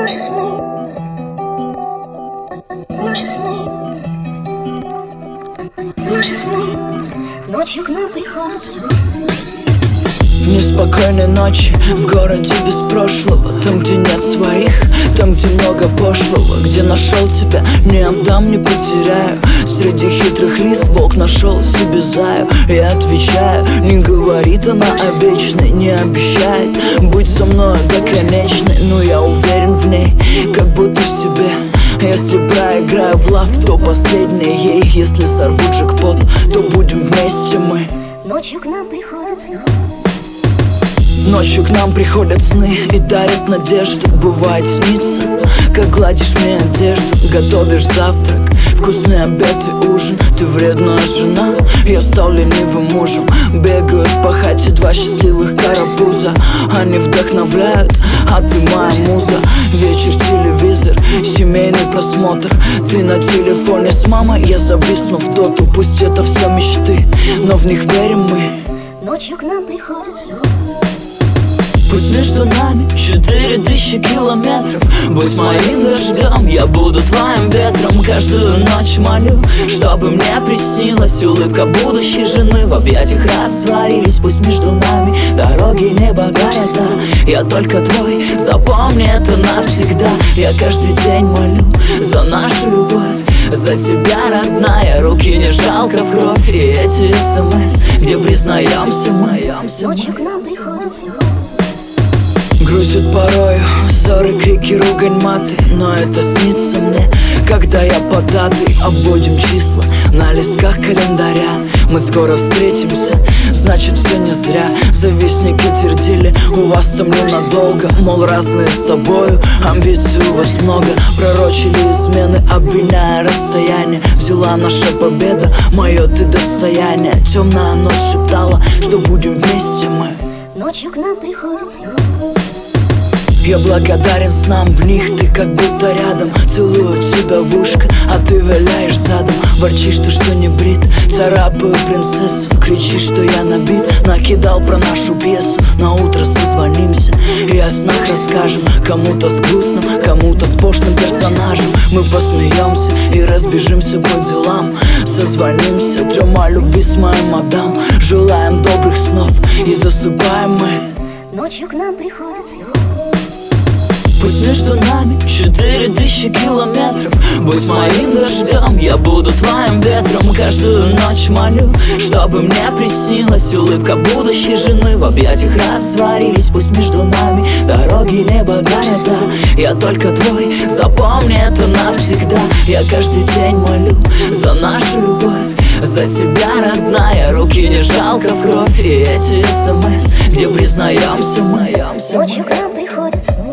Наши сны, наши сны, наши сны, ночью к нам приходят сны. В неспокойной ночи, в городе без прошлого, там, где нет своих, там, где много пошлого, где нашел тебя, не отдам, не потеряю. Среди хитрых лис волк нашел себе заю. Я отвечаю, не говорит она о вечной, не обещает быть со мной до конечной, но я уверен в ней, как будто в себе. Если проиграю в лав, то последний ей. Если сорву джекпот, то будем вместе мы. Ночью к нам приходят сны. Ночью к нам приходят сны и дарят надежду. Бывает снится, как гладишь мне одежду. Готовишь завтрак, вкусный обед и ужин. Ты вредная жена, я стал ленивым мужем. Бегают по хате два счастливых карапуза. Они вдохновляют, а ты моя муза. Вечер, телевизор, семейный просмотр. Ты на телефоне с мамой, я зависну в доту. Пусть это все мечты, но в них верим мы. Ночью к нам приходят сны. Пусть между нами 4000 километров. Будь моим дождем, я буду твоим ветром. Каждую ночь молю, чтобы мне приснилась улыбка будущей жены. В объятиях растворились, пусть между нами дороги небо города. Я только твой, запомни это навсегда. Я каждый день молю за нашу любовь, за тебя, родная. Руки не жалко в кровь. И эти СМС, где признаемся мы. Ночью к нам приходят сны. Грузит порою ссоры, крики, ругань, маты. Но это снится мне, когда я под датой. Обводим числа на листках календаря. Мы скоро встретимся, значит все не зря. Завистники твердили, у вас там ненадолго. Мол, разные с тобою, амбиций у вас много. Пророчили измены, обвиняя расстояние. Взяла наша победа, мое ты достояние. Темная ночь шептала, что будем вместе мы. Ночью к нам приходят сны. Я благодарен снам, в них ты как будто рядом. Целую тебя в ушко, а ты виляешь задом. Ворчишь ты, что не брит, царапаю принцессу. Кричишь, что я набит, накидал про нашу пьесу. На утро созвонимся и о снах расскажем. Кому-то с грустным, кому-то с пошлым персонажем. Мы посмеемся и разбежимся по делам. Созвонимся 3 любви с моей мадам. Желаем добрых снов и засыпаем мы. Ночью к нам приходят сны. Пусть между нами 4000 километров. Будь моим дождем, я буду твоим ветром. Каждую ночь молю, чтобы мне приснилась улыбка будущей жены. В объятиях растворились, пусть между нами дороги небо города. Я только твой, запомни это навсегда. Я каждый день молю за нашу любовь, за тебя, родная. Руки не жалко в кровь. И эти СМС, где признаемся мы. Ночью к нам приходят сны.